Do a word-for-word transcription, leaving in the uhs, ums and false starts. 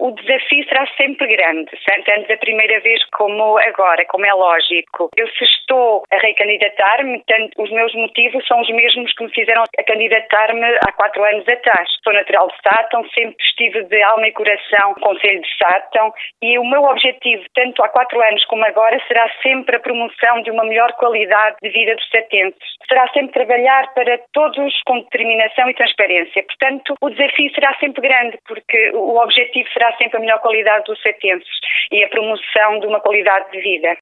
O desafio será sempre grande, tanto a primeira vez como agora, como é lógico. Eu se estou a recandidatar-me, tanto os meus motivos são os mesmos que me fizeram a candidatar-me há quatro anos atrás. Sou natural de Sátão, sempre estive de alma e coração no Concelho de Sátão e o meu objetivo, tanto há quatro anos como agora, será sempre a promoção de uma melhor qualidade de vida dos satenses. Será sempre trabalhar para todos com determinação e transparência. Portanto, o desafio será sempre grande, porque o objetivo será sempre a melhor qualidade dos satenses e a promoção de uma qualidade de vida.